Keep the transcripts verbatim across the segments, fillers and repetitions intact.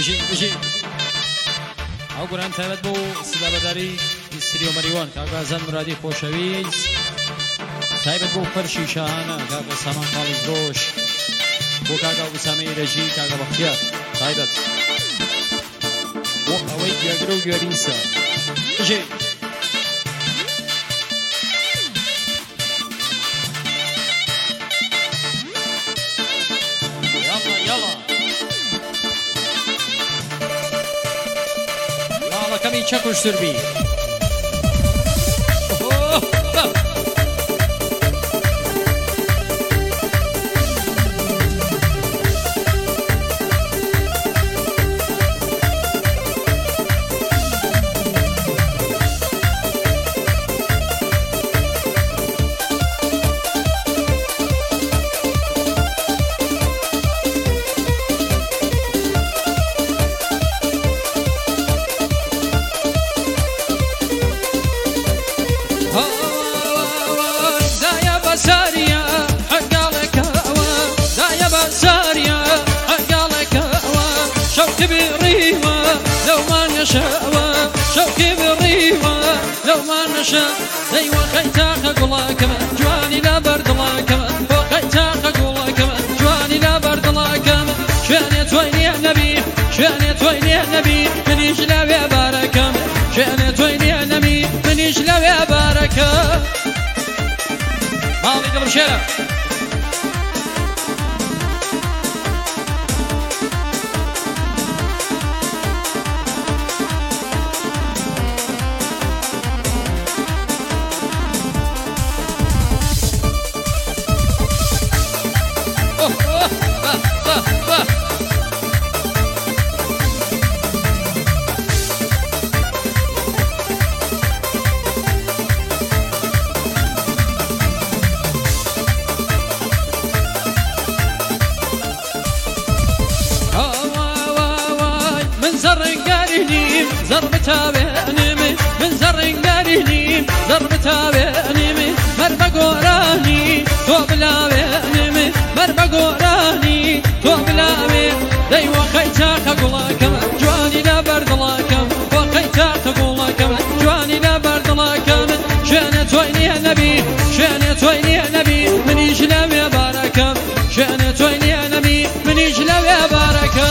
بژی بژی ئەو گوران تایبەت بۆ سلابەداری سری و مەریوان کاکە ئازاد مرادی خۆشەویست تایبەت بۆ فەرشی شاهانە کاکە سامان خاڵی درۆش بۆ کاکە ئوسامەی رەژی کاکە بەختیار تایبەت بۆ ئەوەی گیاگرە و گوێریسە بژی کمی چکش سربی شوقي بالريوة لو ما نشاء شوقي بالريوة لو ما نشاء أيوة خيتاك أقول كمان جواني لا برد الله كمان خيتاك أقول كمان جواني لا برد الله كمان شاني تويني يا نبي شاني تويني يا نبي من يجلى يا باركة شاني تويني يا نبي من يجلى يا باركة ماضي قبل شارع ضربتها بأنمي من زرق داريني ضربتها بأنمي مربق وراني توبلا بأنمي مربق وراني توبلا بأنمي دايما خيتاك أقول كمان جواني لا برد الله كمان وخيتاك أقول كمان جواني لا برد الله كمان شانت ويني يا نبي شانت ويني يا نبي من يجلب يا باركة شانت ويني يا نبي من يجلب يا باركة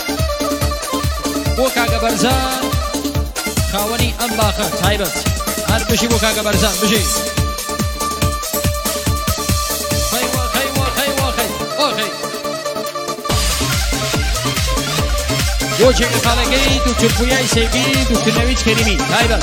وكاكا برزان خاوني ام باخر تايبت هر بشي بو كاكا برزان بشي خيوة خيوة خيوة خي اوكي وجه خالقي دكتور بوياي سيبي دكتور نويج كريمي تايبت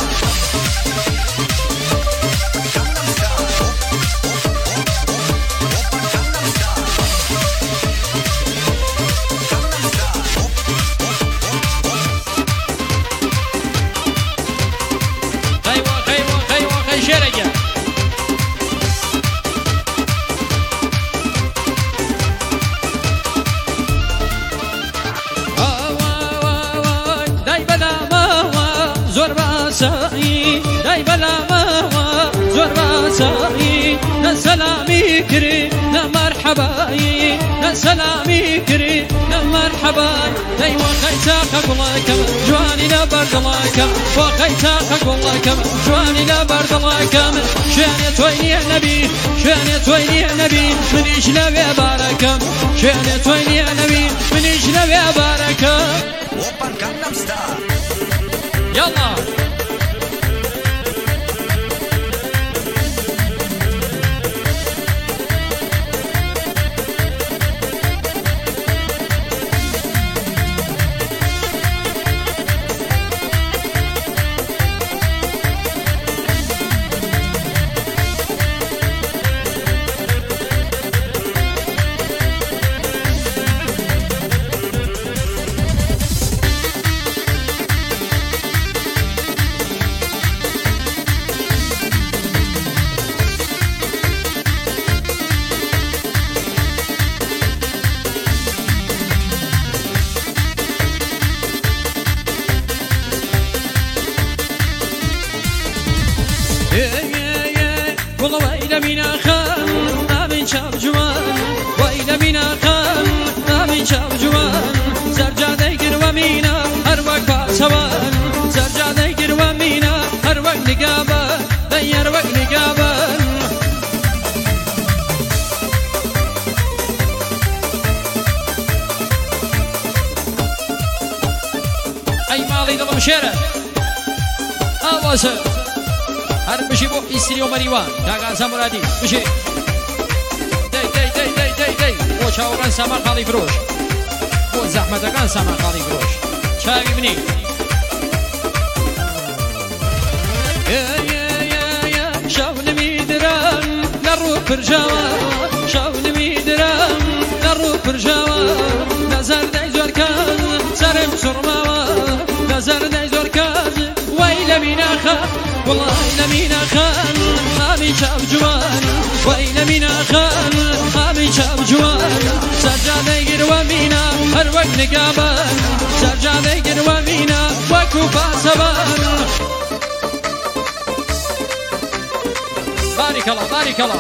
داي بلا ما زور باساي سلامي كري مرحباي سلامي كري مرحبا داي وخيتاك اقول كم جواني لا برد الله كم وخيتاك اقول كم جواني لا برد الله كم شانت ويني يا نبي شانت ويني يا نبي من يجلب يا باركة شانت ويني يا نبي من يجلب يا باركة يلا والله وإلى منا خان ما من شاب جوان وإلى منا خان ما من شاب جوان زرجا ذكر باشە هەر بشی بۆ ئیسری و مەریوان کاگازە مرادی بشی دەی دەی دەی دەی دەی دەی بۆ چاوەڕان سامان خاڵی فرۆش بۆ زەحمەتەکان سامان خاڵی فرۆش چاوی بنی شاونمی دران لە ڕوو پرژاوە شاونمی دران لە ڕوو پرژاوە نەزەر دەی زۆر کەس سەرم سوڕماوە نەزەر دەی زۆر کەس وای لە میناخان وڵای لە میناخان خامی چاو جوان وای لە میناخان خامی چاو جوان سەرجادەی گروە مینا هەر وەک نگابان سەرجادەی گروە مینا وەکو پاسەبان بارك الله بارك الله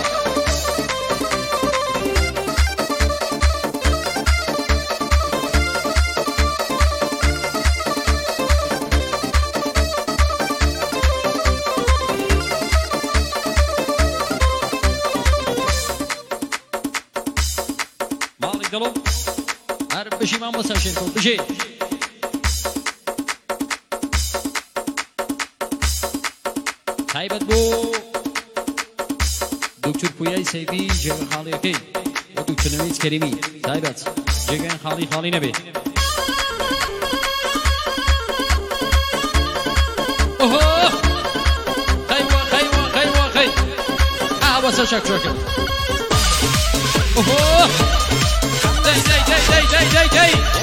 مالك دلو هر بشي ما مساشر كون بشي تايبت بو دکتر پویای سیفی جگن خالی اکی و دکتر نویز کریمی تایبت جگن خالی خالی نبی اوه خیوا خیوا خیوا خی آوازا شک شکر اوه دی دی دی دی دی دی